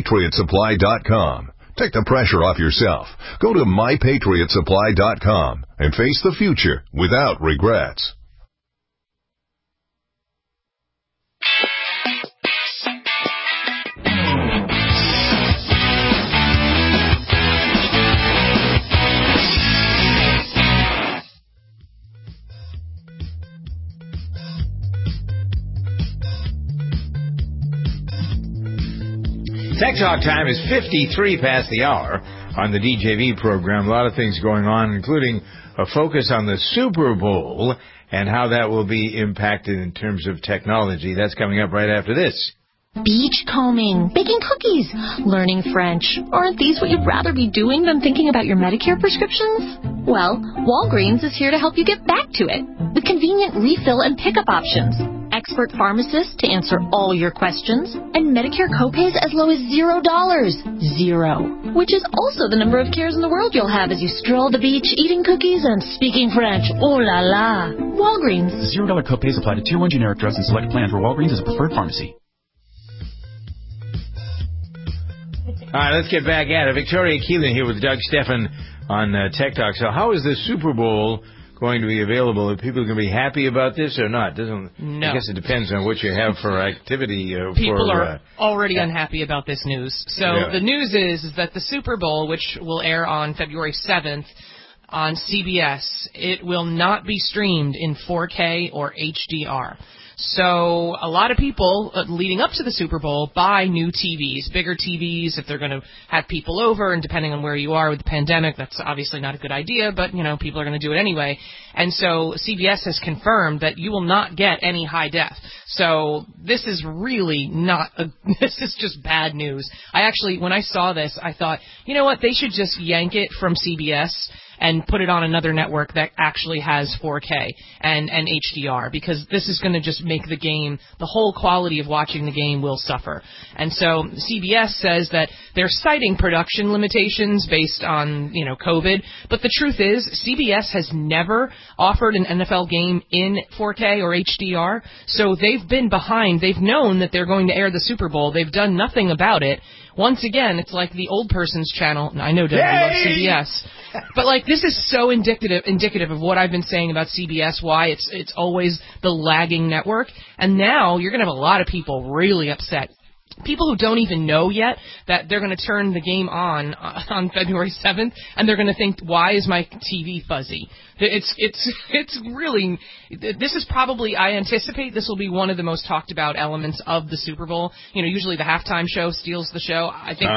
MyPatriotSupply.com. Take the pressure off yourself. Go to MyPatriotSupply.com and face the future without regrets. Tech Talk time is 53 past the hour on the DJV program. A lot of things going on, including a focus on the Super Bowl and how that will be impacted in terms of technology. That's coming up right after this. Beachcombing, baking cookies, learning French. Aren't these what you'd rather be doing than thinking about your Medicare prescriptions? Well, Walgreens is here to help you get back to it with convenient refill and pickup options, expert pharmacists to answer all your questions, and Medicare copays as low as $0. Zero. Which is also the number of cares in the world you'll have as you stroll the beach, eating cookies and speaking French. Oh la la. Walgreens. $0 copays apply to Tier 1 generic drugs and select plans where Walgreens is a preferred pharmacy. All right, let's get back at it. Victoria Keelan here with Doug Stephan on Tech Talk. So how is the Super Bowl going to be available? Are people going to be happy about this or not? No. I guess it depends on what you have for activity. People are already unhappy about this news. So the news is that the Super Bowl, which will air on February 7th on CBS, it will not be streamed in 4K or HDR. So a lot of people leading up to the Super Bowl buy new TVs, bigger TVs if they're going to have people over, and depending on where you are with the pandemic, that's obviously not a good idea, but, you know, people are going to do it anyway. And so CBS has confirmed that you will not get any high def. So this is really not this is just bad news. When I saw this, I thought, you know what, they should just yank it from CBS and put it on another network that actually has 4K and HDR, because this is going to just make the game, the whole quality of watching the game will suffer. And so CBS says that they're citing production limitations based on, you know, COVID, but the truth is CBS has never offered an NFL game in 4K or HDR, so they've been behind. They've known that they're going to air the Super Bowl. They've done nothing about it. Once again, it's like the old person's channel. I know, Doug, you love CBS. But, like, this is so indicative of what I've been saying about CBS, why it's always the lagging network. And now you're going to have a lot of people really upset people who don't even know yet that they're going to turn the game on February 7th, and they're going to think, why is my TV fuzzy? It's really, this is probably, I anticipate this will be one of the most talked about elements of the Super Bowl. Usually the halftime show steals the show. I think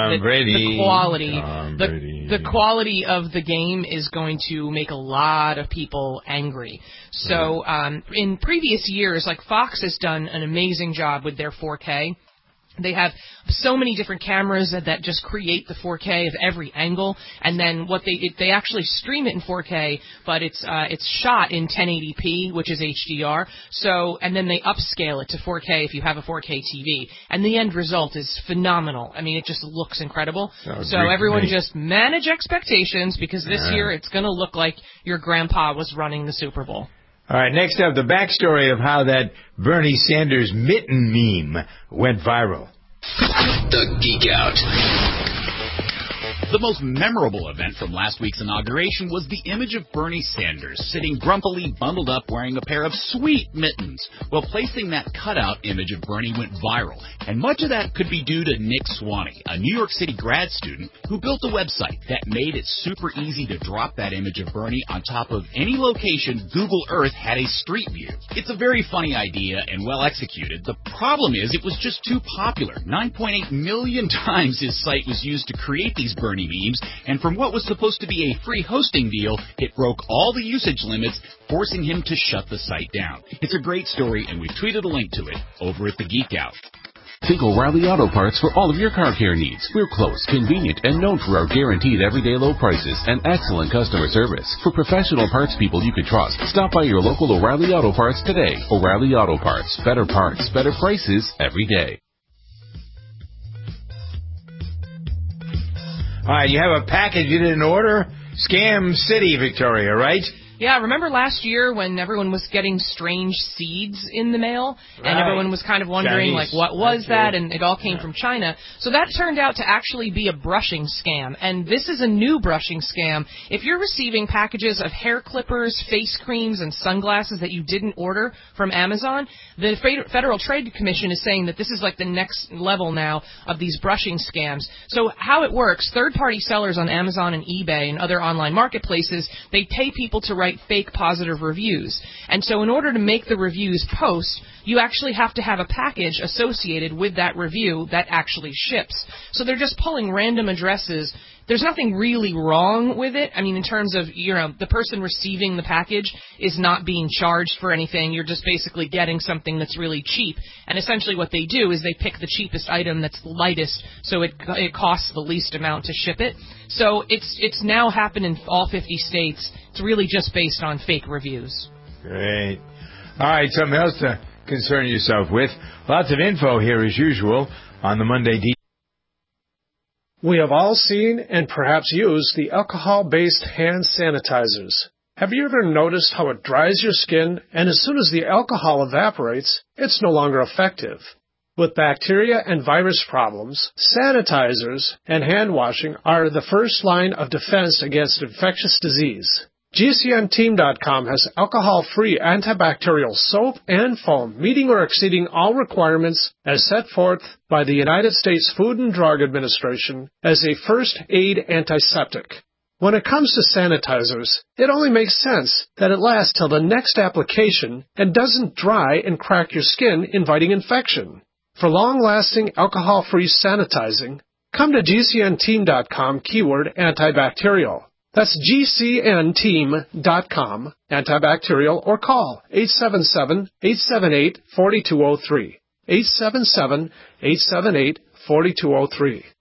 the quality of the game is going to make a lot of people angry. So, in previous years, like Fox has done an amazing job with their 4K. They have so many different cameras that just create the 4K of every angle, and then what they actually stream it in 4K, but it's shot in 1080p, which is HDR. So, and then they upscale it to 4K if you have a 4K TV, and the end result is phenomenal. I mean, it just looks incredible. So everyone just manage expectations, because this year it's going to look like your grandpa was running the Super Bowl. All right, next up, the backstory of how that Bernie Sanders mitten meme went viral. The Geek Out. The most memorable event from last week's inauguration was the image of Bernie Sanders sitting grumpily bundled up wearing a pair of sweet mittens. Well, placing that cutout image of Bernie went viral, and much of that could be due to Nick Swaney, a New York City grad student who built a website that made it super easy to drop that image of Bernie on top of any location Google Earth had a street view. It's a very funny idea and well executed. The problem is it was just too popular. 9.8 million times his site was used to create these Bernie memes, and from what was supposed to be a free hosting deal, it broke all the usage limits, forcing him to shut the site down. It's a great story, and we've tweeted a link to it over at the Geek Out. Think O'Reilly Auto Parts for all of your car care needs. We're close, convenient, and known for our guaranteed everyday low prices and excellent customer service. For professional parts people you can trust, stop by your local O'Reilly Auto Parts today. O'Reilly Auto Parts. Better parts, better prices every day. All right, you have a package you didn't order? Scam City, Victoria, right? Yeah, remember last year when everyone was getting strange seeds in the mail? Right. And everyone was kind of wondering, Chinese. What was that? And it all came from China. So that turned out to actually be a brushing scam. And this is a new brushing scam. If you're receiving packages of hair clippers, face creams, and sunglasses that you didn't order from Amazon, the Federal Trade Commission is saying that this is like the next level now of these brushing scams. So how it works, third-party sellers on Amazon and eBay and other online marketplaces, they pay people to write fake positive reviews. And so in order to make the reviews post, you actually have to have a package associated with that review that actually ships. So they're just pulling random addresses. There's nothing really wrong with it. I mean, in terms of, the person receiving the package is not being charged for anything. You're just basically getting something that's really cheap. And essentially what they do is they pick the cheapest item that's the lightest, so it costs the least amount to ship it. So it's now happened in all 50 states. It's really just based on fake reviews. Great. All right, something else to concern yourself with. Lots of info here as usual on the Monday D. We have all seen and perhaps used the alcohol-based hand sanitizers. Have you ever noticed how it dries your skin, and as soon as the alcohol evaporates, it's no longer effective? With bacteria and virus problems, sanitizers and hand washing are the first line of defense against infectious disease. GCNteam.com has alcohol-free antibacterial soap and foam meeting or exceeding all requirements as set forth by the United States Food and Drug Administration as a first aid antiseptic. When it comes to sanitizers, it only makes sense that it lasts till the next application and doesn't dry and crack your skin, inviting infection. For long-lasting alcohol-free sanitizing, come to GCNteam.com keyword antibacterial. That's GCNteam.com, antibacterial, or call 877-878-4203. 877-878-4203.